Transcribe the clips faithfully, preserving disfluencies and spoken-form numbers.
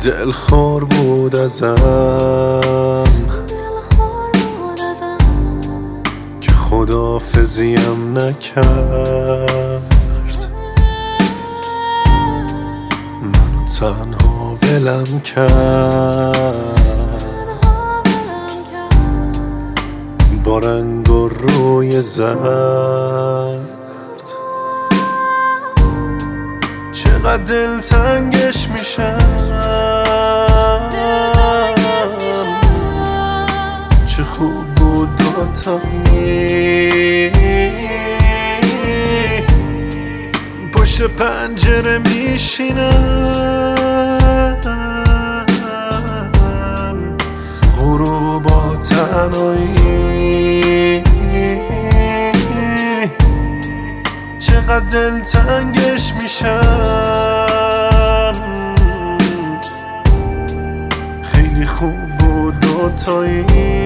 دلخور بود ازم که خداحافظیم نکرد، منو تنها ولم کرد با رنگ و روی زرد. چقدر دلتنگش میشم، چه خوب بود دوتایی پشت پنجره میشینم، غروبا تنهایی چقدر دلتنگش میشم. خیلی خوب بود دوتایی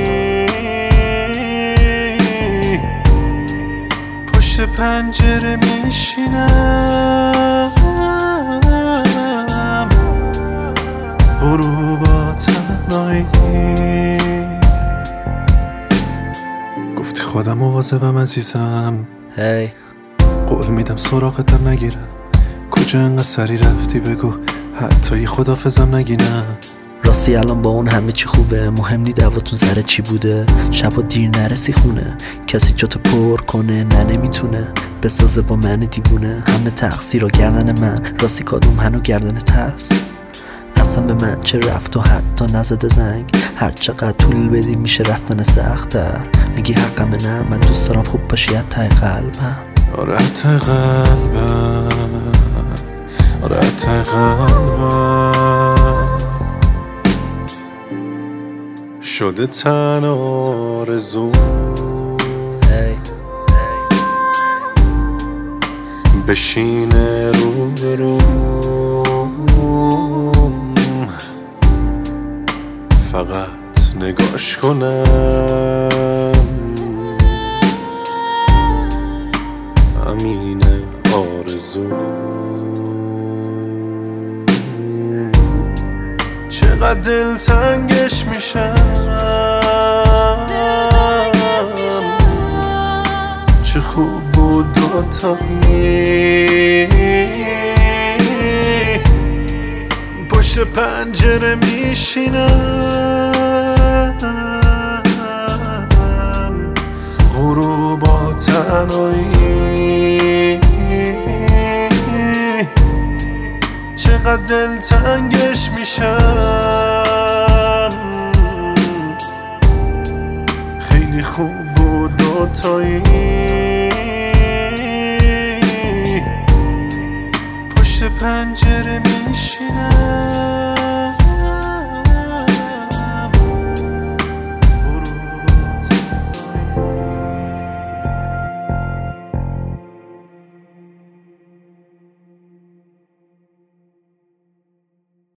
پشت پنجره میشینم، غروبا تنهایی. گفتی خودم مواظبم عزیزم، هی قول میدم سراغتم نگیرم. کجا انقدر سری رفتی بگو، حتی یه خداحافظم نگی نه. راستی الان با اون همه چی خوبه، مهم نی دعواتون سر چی بوده. شبا دیر نرسی خونه، کسی جاتو پر کنه نه نمیتونه، بسازه با من دیوونه. همه تقصیر و گردن من، راستی کادوم هنو گردنت هست. اصلا به من چه رفت و حتی نزده زنگ، هر چقدر طول بدی میشه رفتن سخت‌تر. میگی حقمه نه، من دوست دارم خوب باشی ته قلبم. آره ته قلبم، آره ته قلبم شده تن آرزو بشینه رو به رو، فقط نگاش کنم. همینه آرزو. چقدر دلتنگش میشم، چه خوب بود دوتایی پشت پنجره میشینم، غروبا تنهایی چقدر دلتنگش میشم. خیلی خوب بود دوتایی پشت پنجره میشینم.